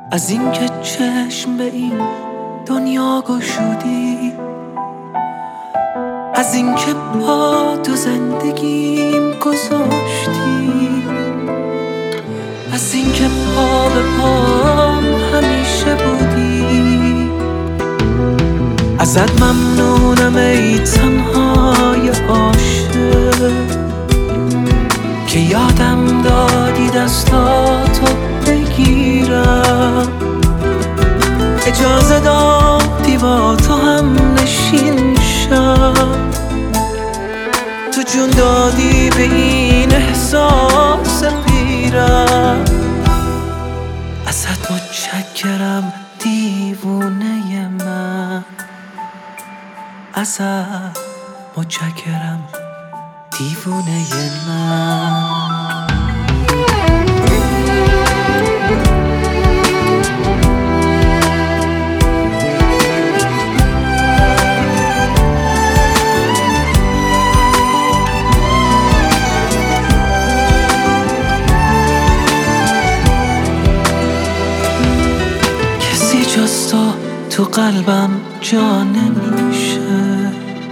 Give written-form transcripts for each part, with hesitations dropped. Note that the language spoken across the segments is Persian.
از اینکه چشم به این دنیا گشودی، از اینکه با تو زندگیم گذاشتی، از اینکه پا به پام همیشه بودی. ازت ممنونم ای تنهای عاشق که یادم دادی دستاتو بگیرم، اجازه دادی با تو هم نشین شم، تو جون دادی به این احساس پیرم. ازت متشکرم دیوونه من، ازت متشکرم دیوونه من. کسی جز تو قلبم جا نمیشه،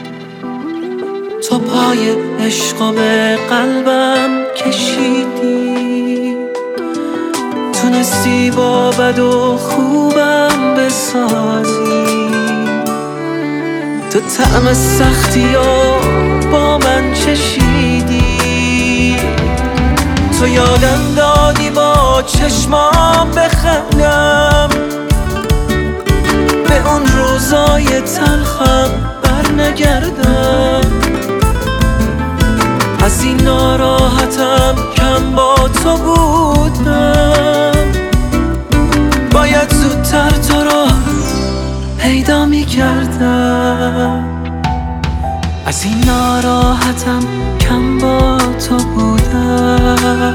تو پای عشق به قلبم کشیدی، تونستی با بد و خوبم بسازی، تو طعم سختی و با من چشیدی، تو یادم دادی با چشمام بخندم، به اون روزای تلخم برنگردم، از این ناراحتم کم با تو بودم، باید زودتر تو رو پیدا می کردم. از این ناراحتم کم با تو بودم،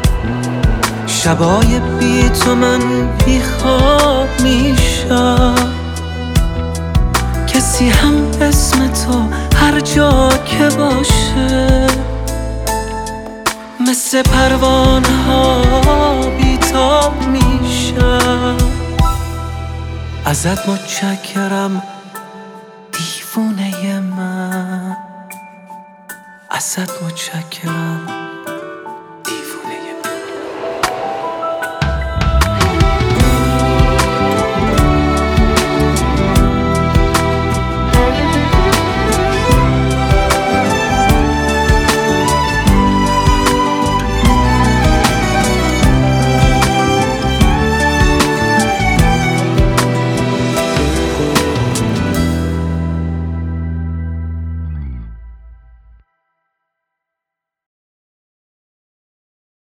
شبای بی تو من بی خواب میشم، کسی هم اسم تو هر جا که باشه مثل پروانه ها بیتاب میشم. ازت متشکرم دیوونه من، ازت متشکرم